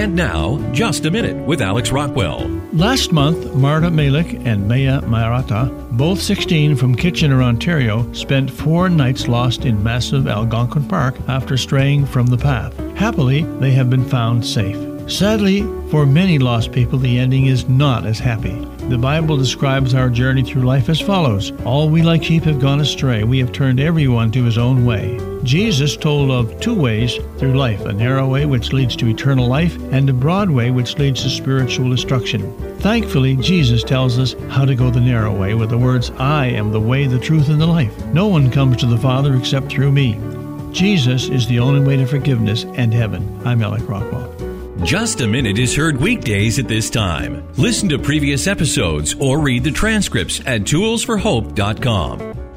And now, Just a Minute with Alex Rockwell. Last month, Marta Malik and Maya Mairata, both 16 from Kitchener, Ontario, spent 4 nights lost in massive Algonquin Park after straying from the path. Happily, they have been found safe. Sadly, for many lost people, the ending is not as happy. The Bible describes our journey through life as follows. All we like sheep have gone astray. We have turned everyone to his own way. Jesus told of 2 ways through life, a narrow way which leads to eternal life, and a broad way which leads to spiritual destruction. Thankfully, Jesus tells us how to go the narrow way with the words, "I am the way, the truth, and the life. No one comes to the Father except through me." Jesus is the only way to forgiveness and heaven. I'm Alex Rockwell. Just a Minute is heard weekdays at this time. Listen to previous episodes or read the transcripts at toolsforhope.com.